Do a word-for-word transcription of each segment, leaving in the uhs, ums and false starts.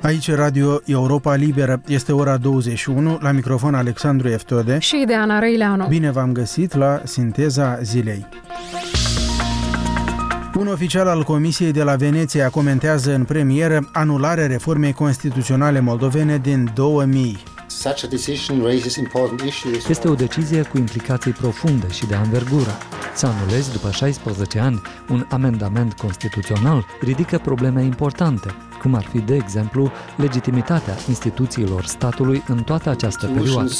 Aici Radio Europa Liberă. Este ora douăzeci și unu, la microfon Alexandru Eftode și de Ana Răileanu. Bine v-am găsit la Sinteza Zilei. Un oficial al Comisiei de la Veneția comentează în premieră anularea reformei constituționale moldovene din două mii. Este o decizie cu implicații profunde și de anvergură. Să anulezi după șaisprezece ani un amendament constituțional ridică probleme importante, cum ar fi, de exemplu, legitimitatea instituțiilor statului în toată această perioadă.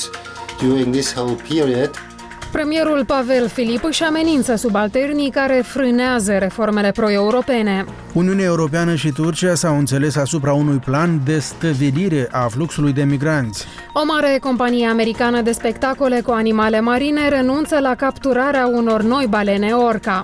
Premierul Pavel Filip își amenință subalternii care frânează reformele pro-europene. Uniunea Europeană și Turcia s-au înțeles asupra unui plan de stăvilire a fluxului de migranți. O mare companie americană de spectacole cu animale marine renunță la capturarea unor noi balene orca.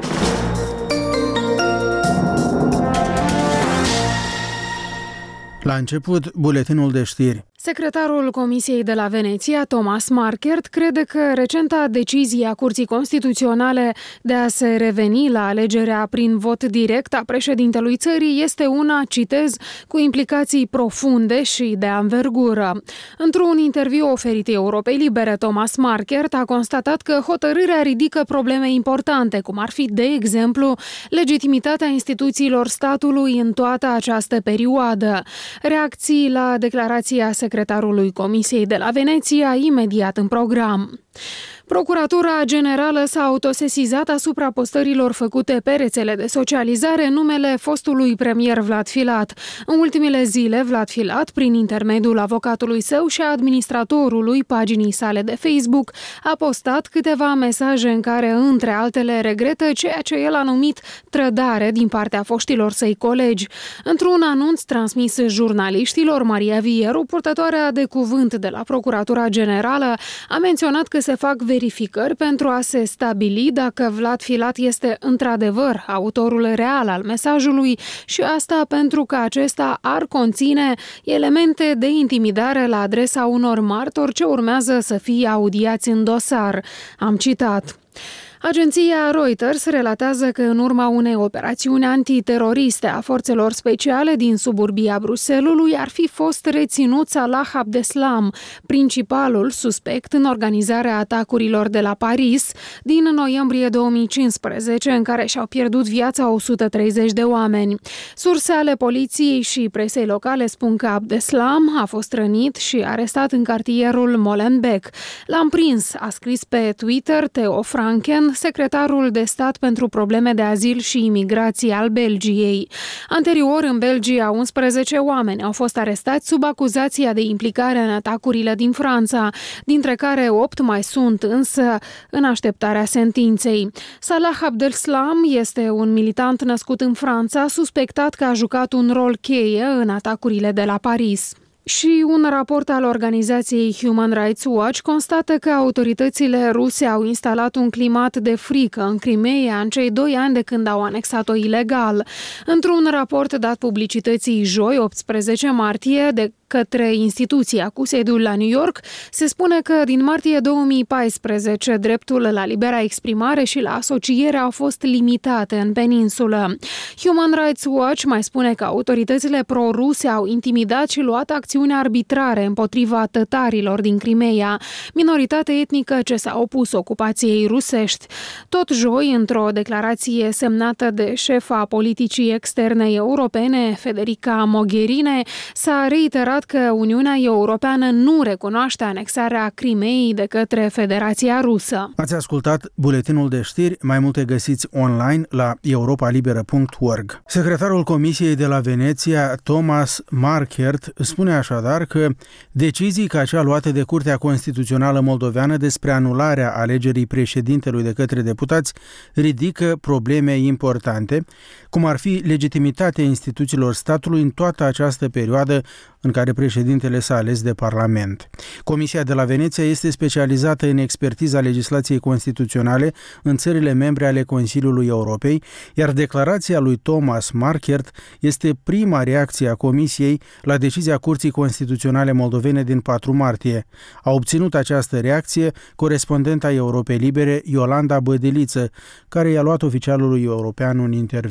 La început, buletinul de știri. Secretarul Comisiei de la Veneția, Thomas Markert, crede că recenta decizie a Curții Constituționale de a se reveni la alegerea prin vot direct a președintelui țării este una, citez, cu implicații profunde și de anvergură. Într-un interviu oferit Europei Libere, Thomas Markert a constatat că hotărârea ridică probleme importante, cum ar fi, de exemplu, legitimitatea instituțiilor statului în toată această perioadă. Reacții la declarația secretarului Comisiei de la Veneția imediat în program. Procuratura Generală s-a autosesizat asupra postărilor făcute pe rețele de socializare în numele fostului premier Vlad Filat. În ultimele zile, Vlad Filat, prin intermediul avocatului său și a administratorului paginii sale de Facebook, a postat câteva mesaje în care, între altele, regretă ceea ce el a numit trădare din partea foștilor săi colegi. Într-un anunț transmis jurnaliștilor, Maria Vieru, purtătoarea de cuvânt de la Procuratura Generală, a menționat că se fac verificări pentru a se stabili dacă Vlad Filat este într-adevăr autorul real al mesajului și asta pentru că acesta ar conține elemente de intimidare la adresa unor martori ce urmează să fie audiați în dosar. Am citat. Agenția Reuters relatează că în urma unei operațiuni antiteroriste a forțelor speciale din suburbia Bruxellesului ar fi fost reținut Salah Abdeslam, principalul suspect în organizarea atacurilor de la Paris din noiembrie două mii cincisprezece, în care și-au pierdut viața o sută treizeci de oameni. Surse ale poliției și presei locale spun că Abdeslam a fost rănit și arestat în cartierul Molenbeek. L-am prins, a scris pe Twitter Theo Franken, secretarul de stat pentru probleme de azil și imigrație al Belgiei. Anterior, în Belgia, unsprezece oameni au fost arestați sub acuzația de implicare în atacurile din Franța, dintre care opt mai sunt însă în așteptarea sentinței. Salah Abdeslam este un militant născut în Franța, suspectat că a jucat un rol cheie în atacurile de la Paris. Și un raport al organizației Human Rights Watch constată că autoritățile ruse au instalat un climat de frică în Crimeea în cei doi ani de când au anexat-o ilegal. Într-un raport dat publicității joi, optsprezece martie, de către instituția cu sediul la New York, se spune că din martie două mii paisprezece dreptul la libera exprimare și la asociere au fost limitate în peninsulă. Human Rights Watch mai spune că autoritățile pro-ruse au intimidat și luat acțiuni arbitrare împotriva tătarilor din Crimeea, minoritate etnică ce s-a opus ocupației rusești. Tot joi, într-o declarație semnată de șefa politicii externe europene, Federica Mogherini, s-a reiterat că Uniunea Europeană nu recunoaște anexarea Crimeei de către Federația Rusă. Ați ascultat buletinul de știri, mai multe găsiți online la europa liberă punct org. Secretarul Comisiei de la Veneția, Thomas Markert, spune așadar că decizii ca cea luată de Curtea Constituțională Moldoveană despre anularea alegerii președintelui de către deputați ridică probleme importante, cum ar fi legitimitatea instituțiilor statului în toată această perioadă în care președintele s-a ales de Parlament. Comisia de la Veneția este specializată în expertiza legislației constituționale în țările membre ale Consiliului Europei, iar declarația lui Thomas Markert este prima reacție a Comisiei la decizia Curții Constituționale Moldovene din patru martie. A obținut această reacție corespondenta Europei Libere, Iolanda Bădeliță, care i-a luat oficialului european un interviu.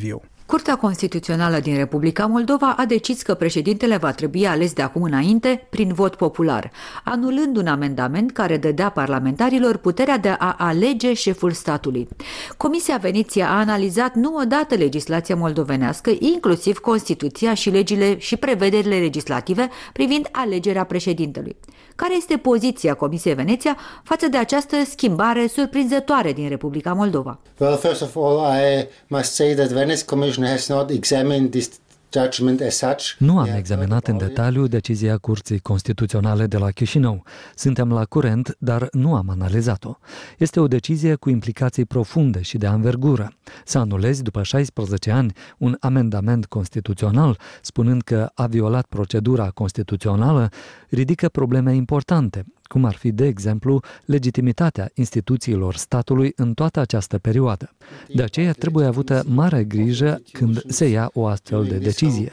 Curtea Constituțională din Republica Moldova a decis că președintele va trebui ales de acum înainte prin vot popular, anulând un amendament care dădea parlamentarilor puterea de a alege șeful statului. Comisia Veneția a analizat nu odată legislația moldovenească, inclusiv Constituția și legile și prevederile legislative privind alegerea președintelui. Care este poziția Comisiei Veneția față de această schimbare surprinzătoare din Republica Moldova? Well, first of all, I must say that Venice Commission has not examined this judgment as such. Nu am examinat în detaliu decizia Curții Constituționale de la Chișinău. Suntem la curent, dar nu am analizat-o. Este o decizie cu implicații profunde și de anvergură. Să anulezi după șaisprezece ani un amendament constituțional, spunând că a violat procedura constituțională, ridică probleme importante, cum ar fi, de exemplu, legitimitatea instituțiilor statului în toată această perioadă. De aceea trebuie avută mare grijă când se ia o astfel de decizie.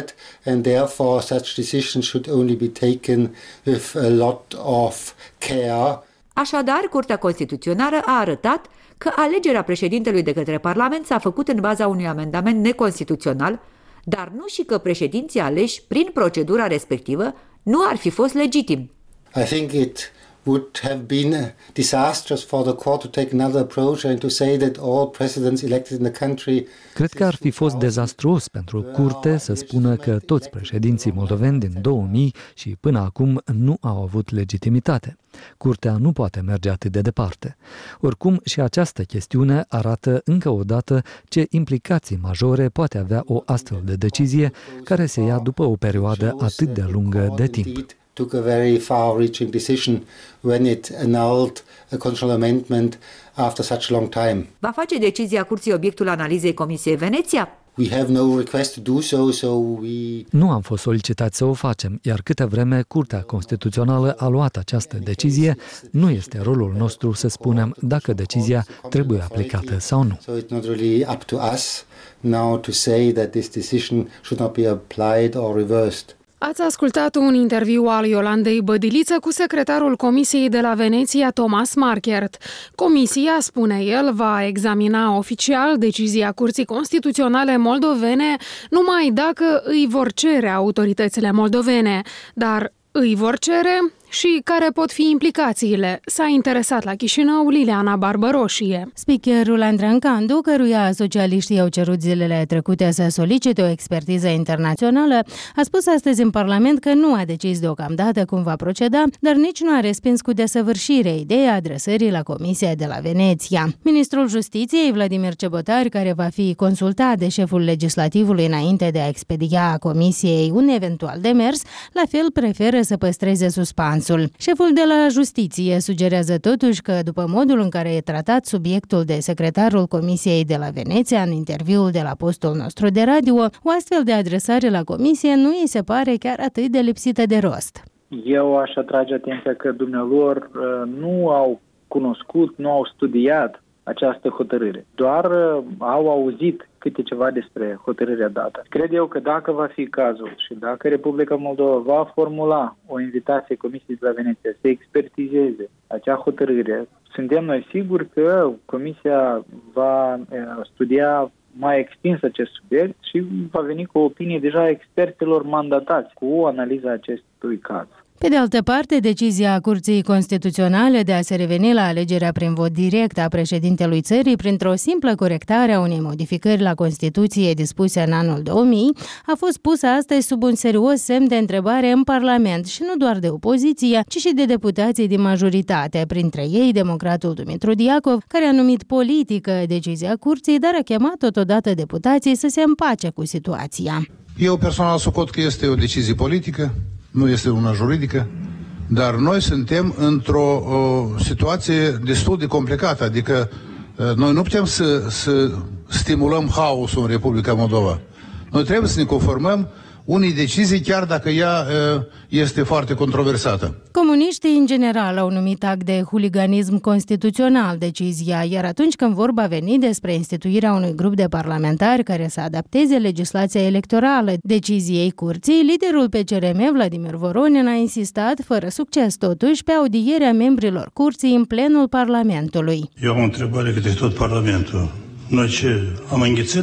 Așadar, Curtea Constituțională a arătat că alegerea președintelui de către Parlament s-a făcut în baza unui amendament neconstituțional, dar nu și că președinții aleși prin procedura respectivă nu ar fi fost legitimi. I think it would have been disastrous for the court to take another approach and to say that all presidents elected in the country. Cred că ar fi fost dezastruos pentru curte să spună că toți președinții moldoveni din două mii și până acum nu au avut legitimitate. Curtea nu poate merge atât de departe. Oricum, și această chestiune arată încă o dată ce implicații majore poate avea o astfel de decizie care se ia după o perioadă atât de lungă de timp. Took a very far-reaching decision when it annulled a constitutional amendment after such a long time. Va face decizia Curții obiectul analizei Comisiei Veneția? We have no request to do so, so we... Nu am fost solicitați să o facem, iar câtă vreme Curtea Constituțională a luat această decizie, nu este rolul nostru să spunem dacă decizia trebuie aplicată sau nu. So it's not really up to us now to say that this decision should not be applied or reversed. Ați ascultat un interviu al Iolandei Bădiliță cu secretarul Comisiei de la Veneția, Thomas Markert. Comisia, spune el, va examina oficial decizia Curții Constituționale moldovene numai dacă îi vor cere autoritățile moldovene, dar îi vor cere și care pot fi implicațiile. S-a interesat la Chișinău Liliana Barbăroșie. Speakerul Andran Candu, căruia socialiștii au cerut zilele trecute să solicite o expertiză internațională, a spus astăzi în Parlament că nu a decis deocamdată cum va proceda, dar nici nu a respins cu desăvârșire ideea adresării la Comisia de la Veneția. Ministrul Justiției, Vladimir Cebotar, care va fi consultat de șeful legislativului înainte de a expedia Comisiei un eventual demers, la fel preferă să păstreze suspansul. Șeful de la Justiție sugerează totuși că, după modul în care e tratat subiectul de secretarul Comisiei de la Veneția în interviul de la postul nostru de radio, o astfel de adresare la Comisie nu îi se pare chiar atât de lipsită de rost. Eu aș atrage atenția că dumnealor nu au cunoscut, nu au studiat această hotărâre. Doar au auzit câte ceva despre hotărârea dată. Cred eu că dacă va fi cazul și dacă Republica Moldova va formula o invitație Comisiei de la Veneția să expertizeze acea hotărâre, suntem noi siguri că Comisia va studia mai extins acest subiect și va veni cu o opinie deja experților mandatați cu analiza acestui caz. Pe de altă parte, decizia Curții Constituționale de a se reveni la alegerea prin vot direct a președintelui țării printr-o simplă corectare a unei modificări la Constituție dispuse în anul două mii a fost pusă astăzi sub un serios semn de întrebare în Parlament și nu doar de opoziție, ci și de deputații din majoritate, printre ei democratul Dumitru Diacov, care a numit politică decizia Curții, dar a chemat totodată deputații să se împace cu situația. Eu personal socot că este o decizie politică, nu este una juridică, dar noi suntem într-o o, situație destul de complicată, adică noi nu putem să, să stimulăm haosul în Republica Moldova. Noi trebuie să ne conformăm unei decizii, chiar dacă ea este foarte controversată. Comuniștii, în general, au numit act de huliganism constituțional decizia, iar atunci când vorba veni despre instituirea unui grup de parlamentari care să adapteze legislația electorală deciziei curții, liderul P C R M, Vladimir Voronin, a insistat, fără succes totuși, pe audierea membrilor curții în plenul Parlamentului. Eu am o întrebare către tot Parlamentul. Noi ce, am înghițit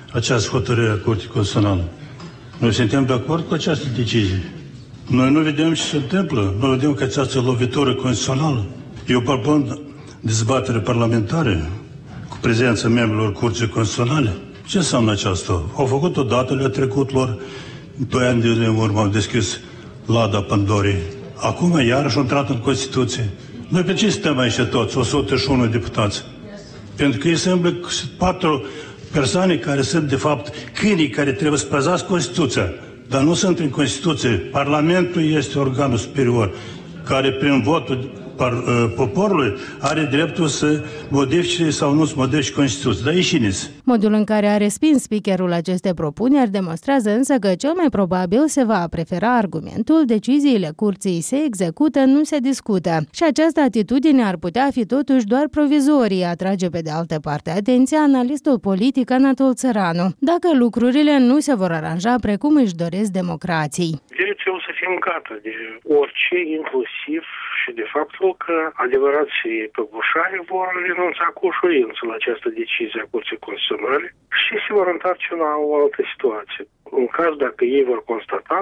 această hotărâre a Curții Constituționale. Noi suntem de acord cu această decizie. Noi nu vedem ce se întâmplă. Noi vedem că această lovitură constituțională. Eu propun dezbatere parlamentară cu prezența membrilor Curții Constituționale. Ce înseamnă aceasta? Au făcut odată, le-a trecut lor, doi ani de urmă au deschis lada Pandorii. Acum iarăși au intrat în Constituție. Noi pe ce suntem aici toți, o sută și unu deputați? Pentru că ei sunt patru persoane care sunt, de fapt, câinii care trebuie să păzească Constituția, dar nu sunt în Constituție. Parlamentul este organul superior, care prin votul poporului are dreptul să modifice sau nu să modifice Constituția. Dar ieșiți. Modul în care a respins speakerul aceste propuneri demonstrează însă că cel mai probabil se va prefera argumentul deciziile curții se execută, nu se discută. Și această atitudine ar putea fi totuși doar provizorie, atrage pe de altă parte atenția analistul politic Anatol Țăranu, dacă lucrurile nu se vor aranja precum își doresc democrații. Eu să fim gata de orice, inclusiv și de faptul că adevărații păgușari vor renunța cu ușurință la această decizie a Curții Constituționale și se vor întoarce la o altă situație. În caz dacă ei vor constata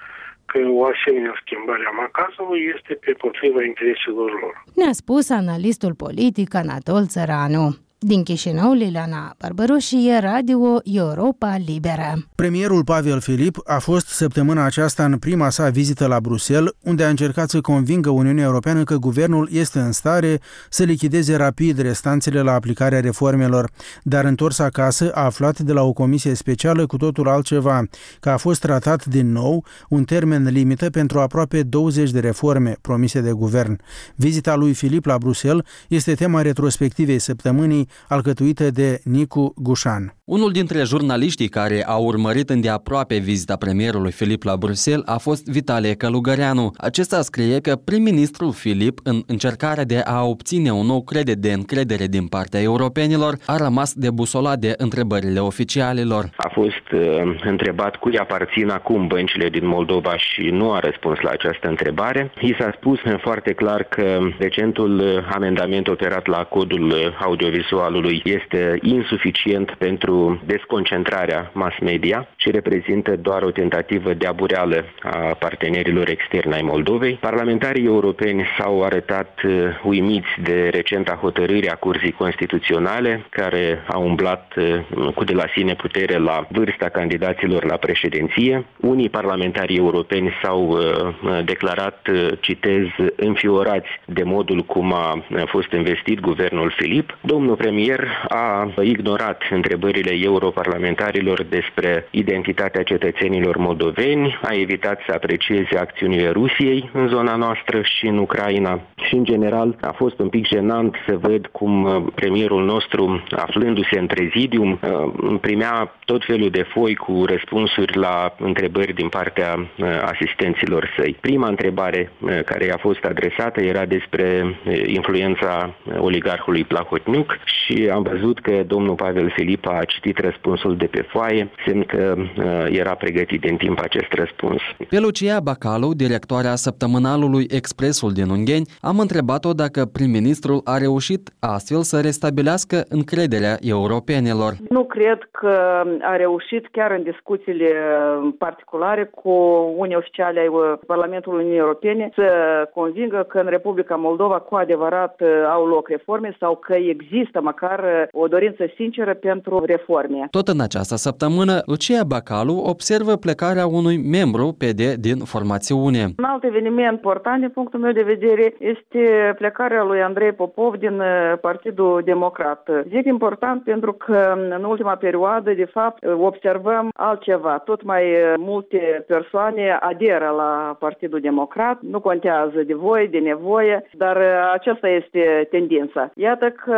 că o asemenea schimbare a macazului este pe potriva intereselor lor. Ne-a spus analistul politic Anatol Țăranu. Din Chișinău, Liliana Barbaroșie, Radio Europa Liberă. Premierul Pavel Filip a fost săptămâna aceasta în prima sa vizită la Bruxelles, unde a încercat să convingă Uniunea Europeană că guvernul este în stare să lichideze rapid restanțele la aplicarea reformelor, dar întors acasă a aflat de la o comisie specială cu totul altceva, că a fost tratat din nou un termen limită pentru aproape douăzeci de reforme promise de guvern. Vizita lui Filip la Bruxelles este tema retrospectivei săptămânii, alcătuită de Nicu Gușan. Unul dintre jurnaliștii care au urmărit îndeaproape vizita premierului Filip la Bruxelles a fost Vitalie Călugăreanu. Acesta scrie că prim-ministrul Filip, în încercarea de a obține un nou credit de încredere din partea europenilor, a rămas debusolat de întrebările oficialilor. A fost uh, întrebat cui aparțin acum băncile din Moldova și nu a răspuns la această întrebare. I s-a spus foarte clar că recentul amendament operat la codul audiovizualului este insuficient pentru desconcentrarea mass media și reprezintă doar o tentativă de abureală a partenerilor externi ai Moldovei. Parlamentarii europeni s-au arătat uimiți de recenta hotărâre a Curții Constituționale, care a umblat cu de la sine putere la vârsta candidaților la președinție. Unii parlamentari europeni s-au declarat, citez, înfiorați de modul cum a fost investit guvernul Filip. Domnul premier a ignorat întrebările europarlamentarilor despre identitatea cetățenilor moldoveni, a evitat să aprecieze acțiunile Rusiei în zona noastră și în Ucraina și, în general, a fost un pic jenant să văd cum premierul nostru, aflându-se în prezidium, primea tot felul de foi cu răspunsuri la întrebări din partea asistenților săi. Prima întrebare care i-a fost adresată era despre influența oligarhului Plahotniuc și am văzut că domnul Pavel Filip a citit răspunsul de pe foaie, semn că era pregătit din timp acest răspuns. Pe Lucia Bacalu, directoarea săptămânalului Expresul din Ungheni, am întrebat-o dacă prim-ministrul a reușit astfel să restabilească încrederea europenilor. Nu cred că a reușit, chiar în discuțiile particulare cu unii oficiali ai Parlamentului Uniunii Europene, să convingă că în Republica Moldova cu adevărat au loc reforme sau că există măcar o dorință sinceră pentru reforme. Tot în această săptămână, Lucia Bacalu observă plecarea unui membru P D din formațiune. Un alt eveniment important din punctul meu de vedere este plecarea lui Andrei Popov din Partidul Democrat. Zic important pentru că în ultima perioadă, de fapt, observăm altceva. Tot mai multe persoane aderă la Partidul Democrat, nu contează de voie, de nevoie, dar aceasta este tendința. Iată că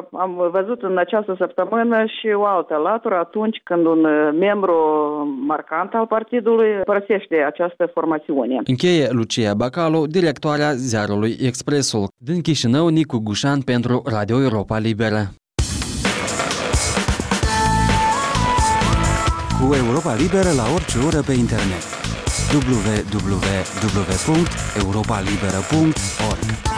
am văzut în această săptămână și o altă latură atunci când un membru marcant al partidului părăsește această formațiune. Încheie Lucia Bacalu, directoarea ziarului Expresul. Din Chișinău, Nicu Gușan pentru Radio Europa Liberă. Cu Europa Liberă la orice oră pe internet. w w w punct europa liberă punct org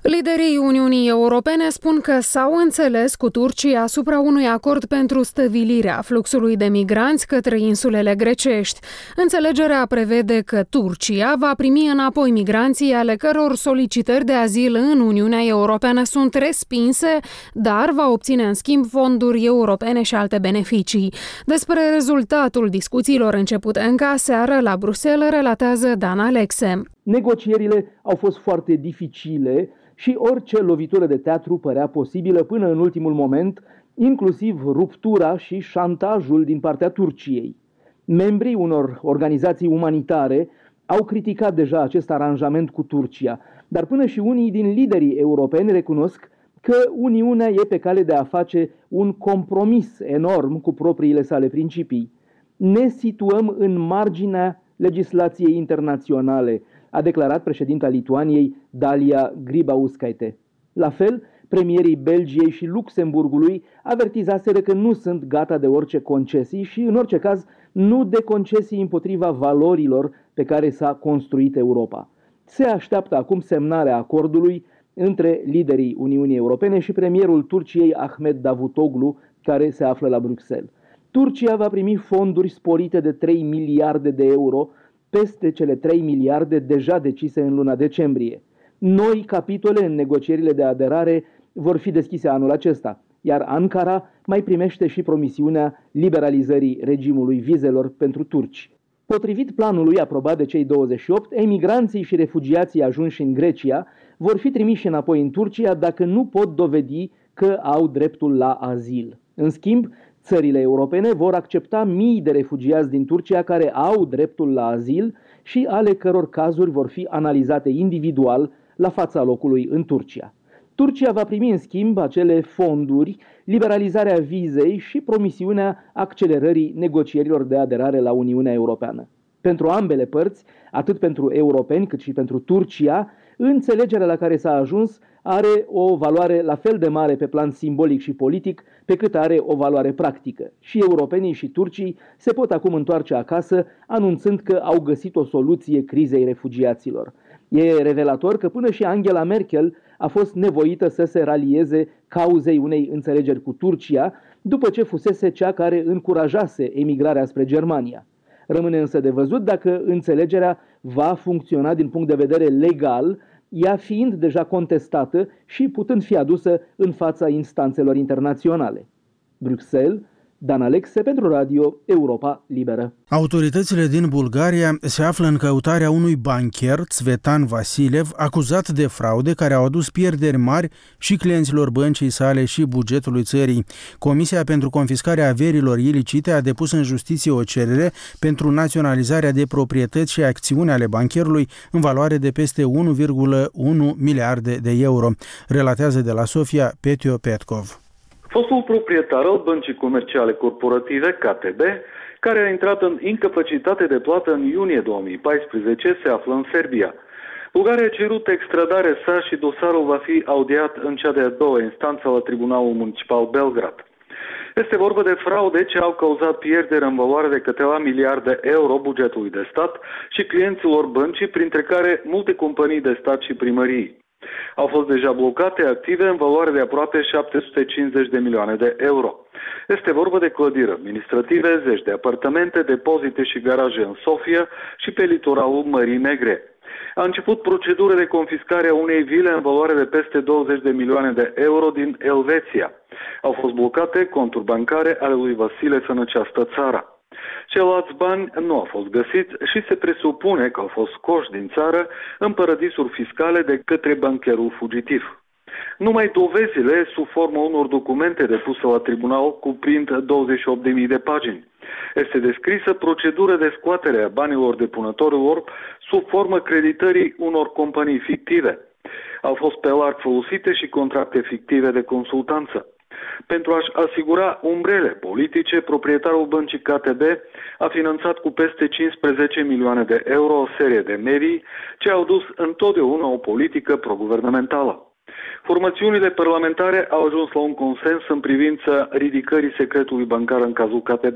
Liderii Uniunii Europene spun că s-au înțeles cu Turcia asupra unui acord pentru stăvilirea fluxului de migranți către insulele grecești. Înțelegerea prevede că Turcia va primi înapoi migranții ale căror solicitări de azil în Uniunea Europeană sunt respinse, dar va obține în schimb fonduri europene și alte beneficii. Despre rezultatul discuțiilor începute încă aseară la Bruxelles relatează Dan Alexe. Negocierile au fost foarte dificile și orice lovitură de teatru părea posibilă până în ultimul moment, inclusiv ruptura și șantajul din partea Turciei. Membrii unor organizații umanitare au criticat deja acest aranjament cu Turcia, dar până și unii din liderii europeni recunosc că Uniunea e pe cale de a face un compromis enorm cu propriile sale principii. Ne situăm în marginea legislației internaționale, a declarat președinta Lituaniei Dalia Grybauskaite. La fel, premierii Belgiei și Luxemburgului avertizaseră că nu sunt gata de orice concesii și, în orice caz, nu de concesii împotriva valorilor pe care s-a construit Europa. Se așteaptă acum semnarea acordului între liderii Uniunii Europene și premierul Turciei Ahmet Davutoglu, care se află la Bruxelles. Turcia va primi fonduri sporite de trei miliarde de euro, peste cele trei miliarde deja decise în luna decembrie. Noi capitole în negocierile de aderare vor fi deschise anul acesta, iar Ankara mai primește și promisiunea liberalizării regimului vizelor pentru turci. Potrivit planului aprobat de cei douăzeci și opt, emigranții și refugiații ajunși în Grecia vor fi trimiși înapoi în Turcia dacă nu pot dovedi că au dreptul la azil. În schimb, țările europene vor accepta mii de refugiați din Turcia care au dreptul la azil și ale căror cazuri vor fi analizate individual la fața locului în Turcia. Turcia va primi în schimb acele fonduri, liberalizarea vizei și promisiunea accelerării negocierilor de aderare la Uniunea Europeană. Pentru ambele părți, atât pentru europeni cât și pentru Turcia, înțelegerea la care s-a ajuns are o valoare la fel de mare pe plan simbolic și politic, pe cât are o valoare practică. Și europenii și turcii se pot acum întoarce acasă, anunțând că au găsit o soluție crizei refugiaților. E revelator că până și Angela Merkel a fost nevoită să se ralieze cauzei unei înțelegeri cu Turcia, după ce fusese cea care încurajase emigrarea spre Germania. Rămâne însă de văzut dacă înțelegerea va funcționa din punct de vedere legal, ea fiind deja contestată și putând fi adusă în fața instanțelor internaționale. Bruxelles, Dan Alexe pentru Radio Europa Liberă. Autoritățile din Bulgaria se află în căutarea unui bancher, Tsvetan Vasilev, acuzat de fraude care au adus pierderi mari și clienților băncii sale și bugetului țării. Comisia pentru confiscarea averilor ilicite a depus în justiție o cerere pentru naționalizarea de proprietăți și acțiuni ale bancherului în valoare de peste unu virgulă unu miliarde de euro, relatează de la Sofia Petio Petkov. Fostul proprietar al băncii comerciale corporative K T B, care a intrat în incapacitate de plată în iunie două mii paisprezece, se află în Serbia. Bulgaria a cerut extradarea sa și dosarul va fi audiat în cea de-a doua instanță la Tribunalul Municipal Belgrad. Este vorba de fraude ce au cauzat pierderi în valoare de câteva miliarde euro bugetului de stat și clienților băncii, printre care multe companii de stat și primării. Au fost deja blocate active în valoare de aproape șapte sute cincizeci de milioane de euro. Este vorba de clădiri administrative, zeci de apartamente, depozite și garaje în Sofia și pe litoralul Mării Negre. A început procedura de confiscare a unei vile în valoare de peste douăzeci de milioane de euro din Elveția. Au fost blocate conturi bancare ale lui Vasilev în această țară. Ceilalți bani nu au fost găsiți și se presupune că au fost scoși din țară în paradisuri fiscale de către bancherul fugitiv. Numai dovezile sub formă unor documente depuse la tribunal cuprind douăzeci și opt de mii de pagini. Este descrisă procedura de scoatere a banilor depunătorilor sub formă creditării unor companii fictive. Au fost pe larg folosite și contracte fictive de consultanță. Pentru a-și asigura umbrele politice, proprietarul băncii K T B a finanțat cu peste cincisprezece milioane de euro o serie de medii ce au dus întotdeauna o politică proguvernamentală. Formațiunile parlamentare au ajuns la un consens în privința ridicării secretului bancar în cazul K T B.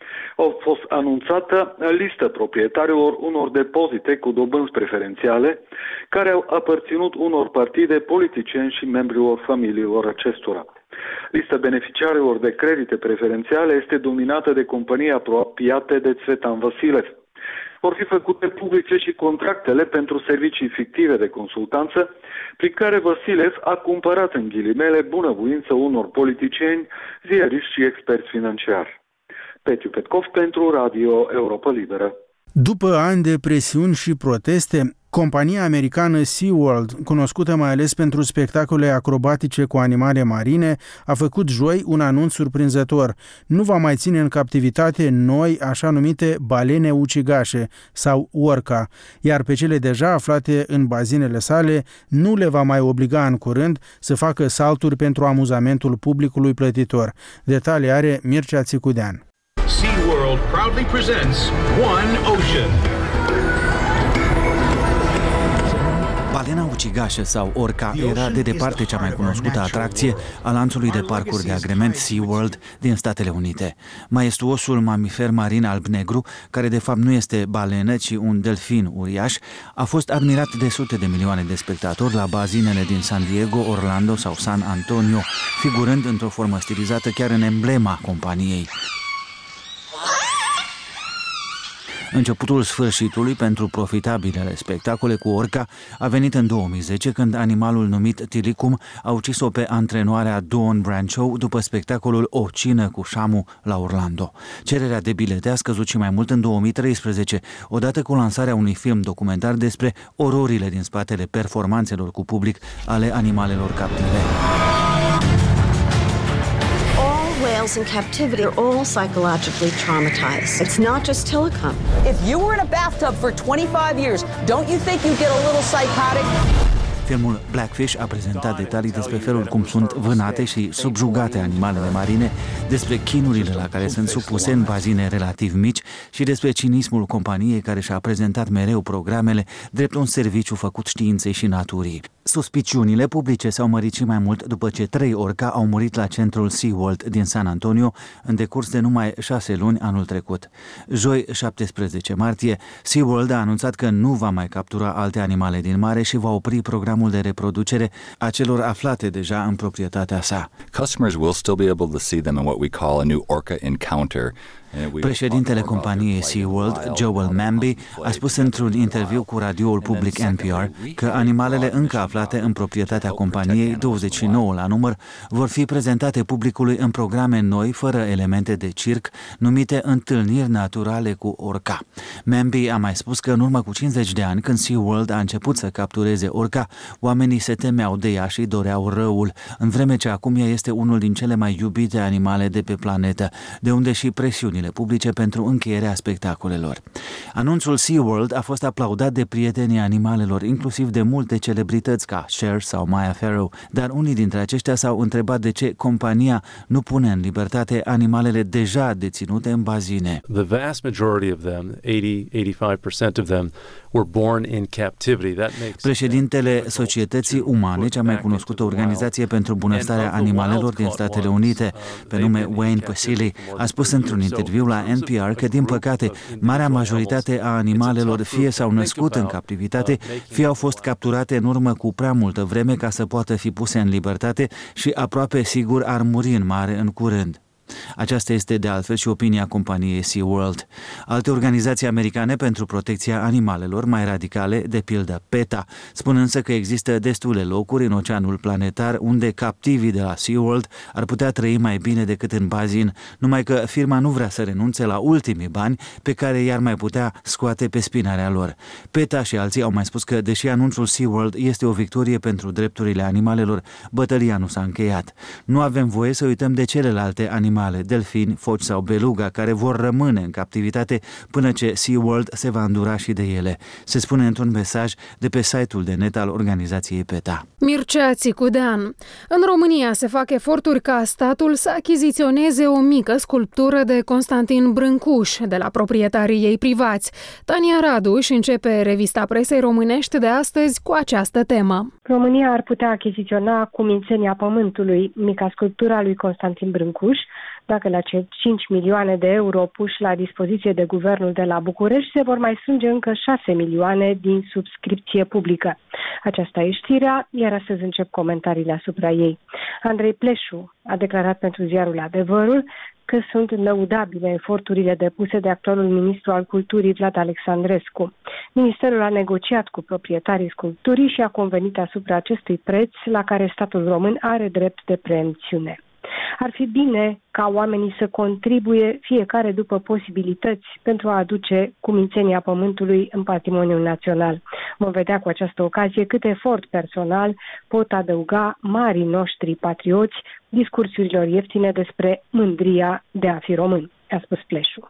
A fost anunțată listă proprietarilor unor depozite cu dobânzi preferențiale care au aparținut unor partide, politicieni și membrilor familiilor acestora. Lista beneficiarilor de credite preferențiale este dominată de companii apropiate de Țvetan Vasilev. Vor fi făcute publice și contractele pentru servicii fictive de consultanță, prin care Vasilev a cumpărat în ghilimele bunăvoință unor politicieni, ziariști și experți financiari. Petiu Petkov pentru Radio Europa Liberă. După ani de presiuni și proteste, compania americană SeaWorld, cunoscută mai ales pentru spectacole acrobatice cu animale marine, a făcut joi un anunț surprinzător. Nu va mai ține în captivitate noi, așa numite balene ucigașe sau orca, iar pe cele deja aflate în bazinele sale nu le va mai obliga în curând să facă salturi pentru amuzamentul publicului plătitor. Detalii are Mircea Țicudean. SeaWorld proudly presents One Ocean. Balena ucigașă sau orca era de departe cea mai cunoscută atracție a lanțului de parcuri de agrement SeaWorld din Statele Unite. Maestuosul mamifer marin alb-negru, care de fapt nu este balenă, ci un delfin uriaș, a fost admirat de sute de milioane de spectatori la bazinele din San Diego, Orlando sau San Antonio, figurând într-o formă stilizată chiar în emblema companiei. Începutul sfârșitului pentru profitabilele spectacole cu orca a venit în două mii zece, când animalul numit Tilicum a ucis-o pe antrenoarea Dawn Brancheau după spectacolul O cină cu șamu la Orlando. Cererea de bilete a scăzut și mai mult în două mii treisprezece, odată cu lansarea unui film documentar despre ororile din spatele performanțelor cu public ale animalelor captive. Whales in captivity are all psychologically traumatized. It's not just Telecom. If you were in a bathtub for twenty-five years, don't you think you'd get a little psychotic? Filmul Blackfish a prezentat detalii despre felul cum sunt vânate și subjugate animalele marine, despre chinurile la care sunt supuse în bazine relativ mici și despre cinismul companiei care și-a prezentat mereu programele drept un serviciu făcut științei și naturii. Suspiciunile publice s-au mărit și mai mult după ce trei orca au murit la centrul SeaWorld din San Antonio în decurs de numai șase luni anul trecut. Joi, șaptesprezece martie, SeaWorld a anunțat că nu va mai captura alte animale din mare și va opri programul de reproducere a celor aflate deja în proprietatea sa. Customers will still be able to see them in what we call a new orca encounter. Președintele companiei SeaWorld, Joel Manby, a spus într-un interviu cu radioul public N P R că animalele încă aflate în proprietatea companiei, douăzeci și nouă la număr, vor fi prezentate publicului în programe noi, fără elemente de circ, numite întâlniri naturale cu orca. Manby a mai spus că în urmă cu cincizeci de ani, când SeaWorld a început să captureze orca, oamenii se temeau de ea și doreau răul, în vreme ce acum ea este unul din cele mai iubite animale de pe planetă, de unde și presiunile publice pentru încheierea spectacolelor. Anunțul SeaWorld a fost aplaudat de prietenii animalelor, inclusiv de multe celebrități ca Cher sau Maya Farrow, dar unii dintre aceștia s-au întrebat de ce compania nu pune în libertate animalele deja deținute în bazine. The vast majority of them, eighty to eighty-five percent of them, were born in captivity. That makes Președintele Societății Umane, cea mai cunoscută organizație pentru bunăstarea animalelor din Statele Unite, pe nume Wayne Pacilli, a spus într-un interviu la N P R că, din păcate, marea majoritate a animalelor fie s-au născut în captivitate, fie au fost capturate în urmă cu prea multă vreme ca să poată fi puse în libertate și aproape sigur ar muri în mare în curând. Aceasta este de altfel și opinia companiei SeaWorld. Alte organizații americane pentru protecția animalelor mai radicale, de pildă PETA, spun însă că există destule locuri în oceanul planetar unde captivii de la SeaWorld ar putea trăi mai bine decât în bazin, numai că firma nu vrea să renunțe la ultimii bani pe care i-ar mai putea scoate pe spinarea lor. PETA și alții au mai spus că, deși anunțul SeaWorld este o victorie pentru drepturile animalelor, bătălia nu s-a încheiat. Nu avem voie să uităm de celelalte animale, delfini, foci sau beluga, care vor rămâne în captivitate până ce SeaWorld se va îndura și de ele, se spune într-un mesaj de pe site-ul de net al organizației PETA. Mircea Țicudean. În România se fac eforturi ca statul să achiziționeze o mică sculptură de Constantin Brâncuș de la proprietarii ei privați. Tania Radu își începe revista presei românești de astăzi cu această temă. România ar putea achiziționa cu mințenia pământului mica sculptură a lui Constantin Brâncuș dacă la cei cinci milioane de euro puși la dispoziție de guvernul de la București se vor mai strânge încă șase milioane din subscripție publică. Aceasta e știrea, iar astăzi încep comentariile asupra ei. Andrei Pleșu a declarat pentru ziarul Adevărul că sunt lăudabile eforturile depuse de actualul ministru al culturii Vlad Alexandrescu. Ministerul a negociat cu proprietarii sculpturii și a convenit asupra acestui preț la care statul român are drept de preemțiune. Ar fi bine ca oamenii să contribuie fiecare după posibilități pentru a aduce cumințenia pământului în patrimoniul național. Vom vedea cu această ocazie cât efort personal pot adăuga marii noștri patrioți discursurilor ieftine despre mândria de a fi român, a spus Pleșu.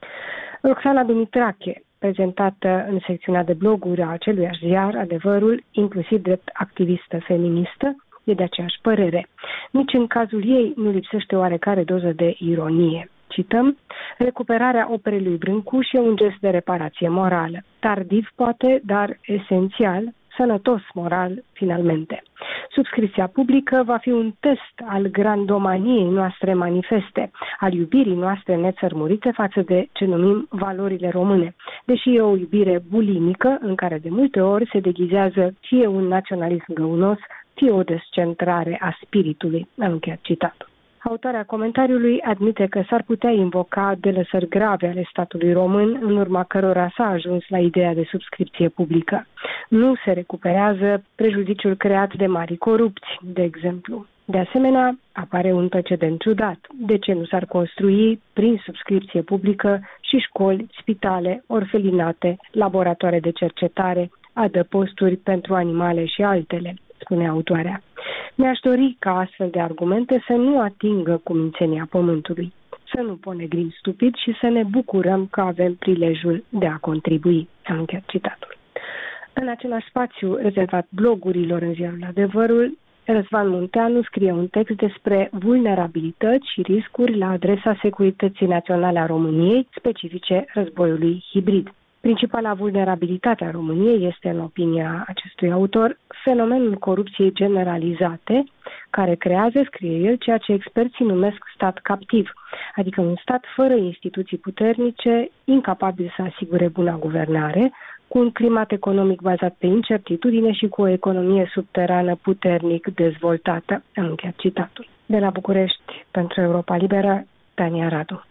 Roxana Dumitrache, prezentată în secțiunea de bloguri a aceluiași ziar, Adevărul, inclusiv drept activistă feministă, e de aceeași părere. Nici în cazul ei nu lipsește oarecare doză de ironie. Cităm, recuperarea operei lui Brâncuș e un gest de reparație morală. Tardiv poate, dar esențial, sănătos moral, finalmente. Subscripția publică va fi un test al grandomaniei noastre manifeste, al iubirii noastre nețărmurite față de ce numim valorile române, deși e o iubire bulimică în care de multe ori se deghizează fie un naționalism găunos, fie o descentrare a spiritului. Am încheiat citatul. Autoarea comentariului admite că s-ar putea invoca delăsări grave ale statului român, în urma cărora s-a ajuns la ideea de subscripție publică. Nu se recuperează prejudiciul creat de mari corupți, de exemplu. De asemenea, apare un precedent ciudat. De ce nu s-ar construi, prin subscripție publică, și școli, spitale, orfelinate, laboratoare de cercetare, adăposturi pentru animale și altele, spune autoarea. Mi-aș dori ca astfel de argumente să nu atingă cumințenia pământului, să nu ponegrim stupid și să ne bucurăm că avem prilejul de a contribui. Am încheiat citatul. În același spațiu rezervat blogurilor în ziarul Adevărul, Răzvan Munteanu scrie un text despre vulnerabilități și riscuri la adresa securității naționale a României, specifice războiului hibrid. Principala vulnerabilitate a României este, în opinia acestui autor, fenomenul corupției generalizate, care creează, scrie el, ceea ce experții numesc stat captiv, adică un stat fără instituții puternice, incapabil să asigure buna guvernare, cu un climat economic bazat pe incertitudine și cu o economie subterană puternic dezvoltată. Am încheiat citatul. De la București, pentru Europa Liberă, Tania Radu.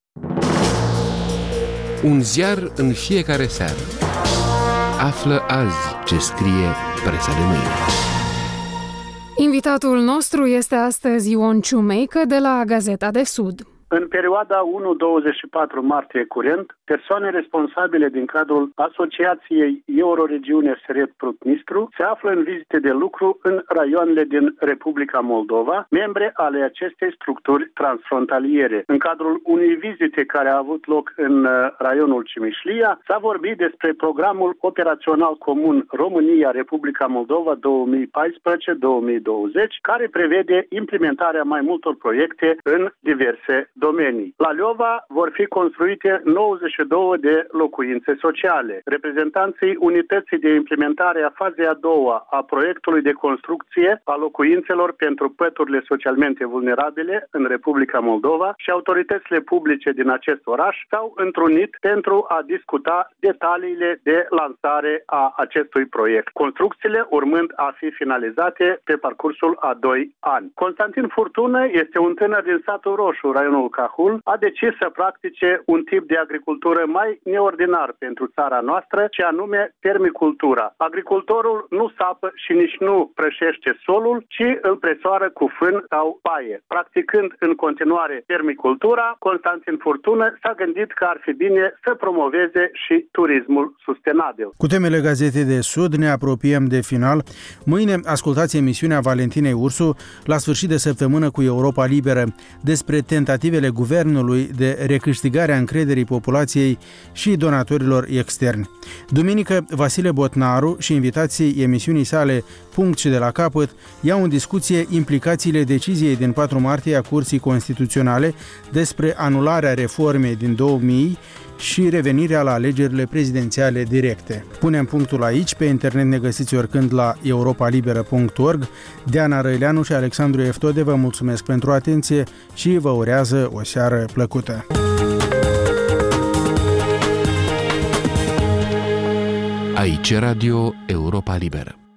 Un ziar în fiecare seară. Află azi ce scrie presa de mâine. Invitatul nostru este astăzi Ion Ciumeică de la Gazeta de Sud. În perioada unu douăzeci și patru martie curent, persoane responsabile din cadrul Asociației Euroregiune Seret Prut-Nistru se află în vizite de lucru în raioanele din Republica Moldova, membre ale acestei structuri transfrontaliere. În cadrul unei vizite care a avut loc în raionul Cimișlia, s-a vorbit despre programul operațional comun România-Republica Moldova două mii paisprezece două mii douăzeci, care prevede implementarea mai multor proiecte în diverse domenii. La Leova vor fi construite nouăzeci și două de locuințe sociale. Reprezentanții Unității de Implementare a fazei a doua a proiectului de construcție a locuințelor pentru păturile socialmente vulnerabile în Republica Moldova și autoritățile publice din acest oraș s-au întrunit pentru a discuta detaliile de lansare a acestui proiect. Construcțiile urmând a fi finalizate pe parcursul a doi ani. Constantin Furtună este un tânăr din satul Roșu, raionul Cahul, a decis să practice un tip de agricultură mai neordinar pentru țara noastră, ce anume permicultura. Agricultorul nu sapă și nici nu prășește solul, ci îl presoară cu fân sau paie. Practicând în continuare permicultura, Constantin Furtună s-a gândit că ar fi bine să promoveze și turismul sustenabil. Cu temele Gazetei de Sud ne apropiem de final. Mâine ascultați emisiunea Valentinei Ursu la sfârșit de săptămână cu Europa Liberă despre tentativele guvernului de recâștigare a încrederii populației și donatorilor externi. Duminică, Vasile Botnaru și invitații emisiunii sale Punct și de la capăt iau în discuție implicațiile deciziei din patru martie a Curții Constituționale despre anularea reformei din două mii și revenirea la alegerile prezidențiale directe. Punem punctul aici, pe internet ne găsiți oricând la europa liberă punct org. Diana Răileanu și Alexandru Eftode vă mulțumesc pentru atenție și vă urează o seară plăcută. Aici Radio Europa Liberă.